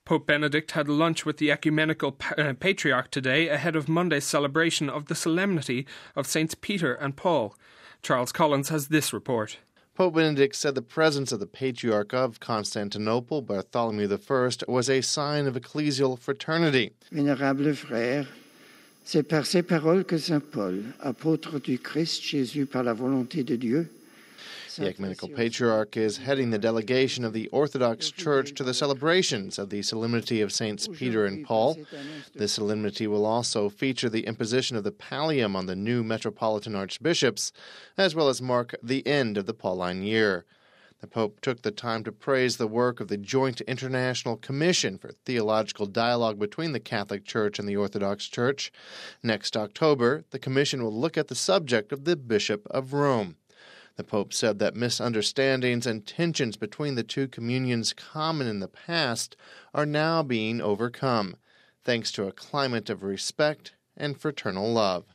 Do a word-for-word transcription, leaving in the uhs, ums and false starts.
Pope Benedict had lunch with the Ecumenical Patriarch today ahead of Monday's celebration of the solemnity of Saints Peter and Paul. Charles Collins has this report. Pope Benedict said the presence of the Patriarch of Constantinople, Bartholomew the First, was a sign of ecclesial fraternity. Vénérable frère, c'est par ces paroles que Saint Paul, apôtre du Christ Jésus par la volonté de Dieu. The Ecumenical Patriarch is heading the delegation of the Orthodox Church to the celebrations of the Solemnity of Saints Peter and Paul. This solemnity will also feature the imposition of the pallium on the new metropolitan archbishops, as well as mark the end of the Pauline year. The Pope took the time to praise the work of the Joint International Commission for Theological Dialogue between the Catholic Church and the Orthodox Church. Next October, the Commission will look at the subject of the Bishop of Rome. The Pope said that misunderstandings and tensions between the two communions common in the past are now being overcome, thanks to a climate of respect and fraternal love.